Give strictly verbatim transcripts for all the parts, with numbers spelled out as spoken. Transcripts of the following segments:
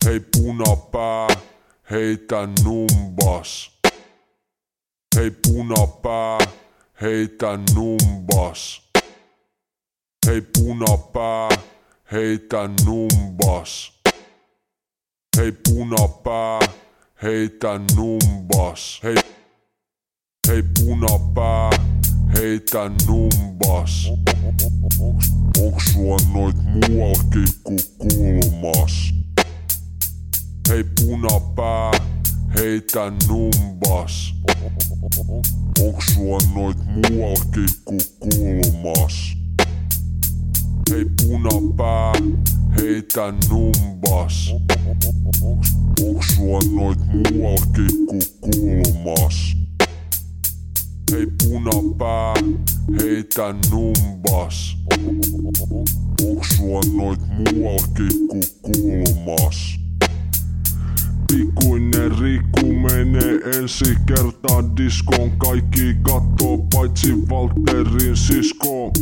Hei punapää, heitä numbas. Hei punapää, heitä numbas. Hei punapää, heitä numbas. Hei punapää, heitä numbas. Hei, hei punapää, heitä numbas. Onks sua noit muualkin ku kulmas? Hei punapää, heitä numbas. Onks sua noit muualkin ku kulmas? Hei punapää, heitä numbas. Onks sua noit muualkin ku kulmas? Hei punapää, heitä numbas. Onks sua noit muualkin ku kulmas? Pikkuinen Riku menee ensi kertaa diskoon. Kaikki kattoo paitsi Valterin sisko.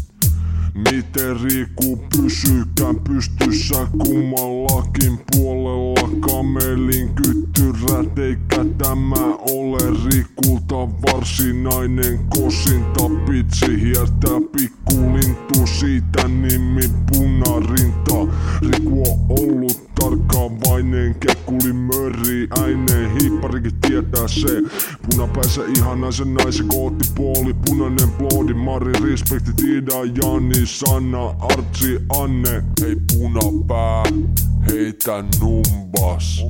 Miten Riku pysykään pystyssä kummallakin puolella? Kamelin kyttyrät, eikä tämä ole Rikulta varsinainen kosinta pitsi. Hiertää pikkulintu, siitä nimi Punarinta. Riku on ollut tarkkaavainen, kekkuli mörri äineen, hiipparikin tietää se. Punapäisä ihanaisen naisen koottipuoli, punainen bloodi, Mari, respekti, Ida, Jani, Sanna, Artsi, Anne. Hei punapää, heitä numbas.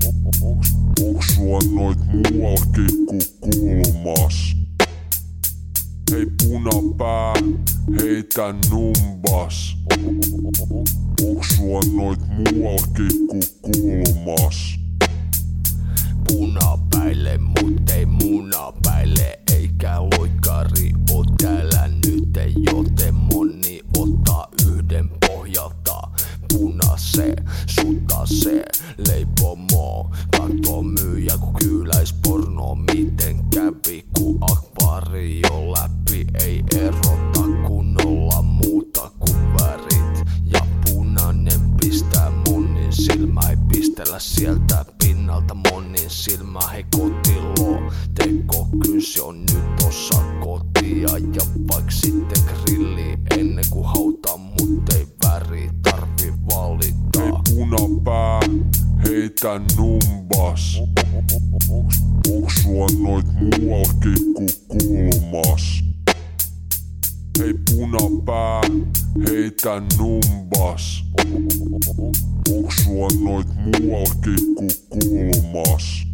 Onks sua noit muualkin ku kulmas? Hei punapää, heitä numbas. Onks sua noit muualkin ku kulmas? Punapäille, mut ei munapäille, eikä loikkari oo täällä nyt, joten moni ottaa yhden pohjalta. Punase, sutase, leipomo, kattoo myyjä ku kyyläisporno. Miten kävi ku akvaario läpi ei erota kunnolla muuta ku värit. Ja punainen pistää monin silmä, ei pistellä sieltä pinnalta monin silmä. Hei kotilo, teko kynsi on nyt osa kotia. Ja vaik sitten grilli ennen ku hautaa, mut ei väri tarvi valita. Hei punapää, heitä numbas. Onks sua noit muualkin ku kulmas? Hei punapää, heitä numbas. Onks sua noit muualkin ku kulmas?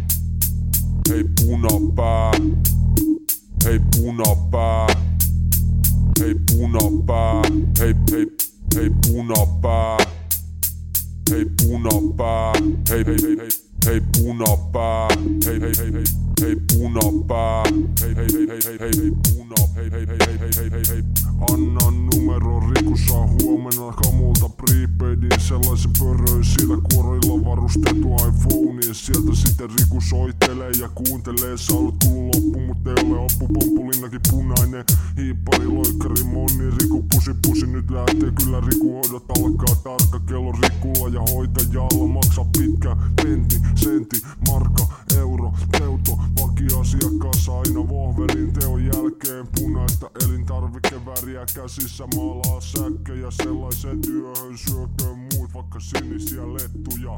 Hei punapää, hei punapää, hei punapää, hei hei hei punapää, hei punapää, hei hei hei hei hei punapää, hei hei hei hei hei punapää, hei hei hei hei hei hei hei puna, hei hei hei hei hei hei hei hei. Anna numero, Riku saa huomenna kamulta prepaidin, sellaisen pörröin sillä kuoroilla varustettu iPhone. Sieltä sitten Riku soittelee ja kuuntelee, sä oot tullut loppu, mut ei ole oppu. Pomppulinnakin punainen, hiippari, loikkari, moni. Riku pusi pusi, nyt lähtee kyllä Riku, hoidot alkaa tarkka kello Rikulla ja hoitajalla. Maksa pitkä pentti, sentti, markka, euro, teuto, vakiasiakas aina vohvelin teon jälkeen. Punaista elintarvikeväriä käsissä, maalaa säkkejä sellaiseen työhön, syököön muut vaikka sinisiä lettuja.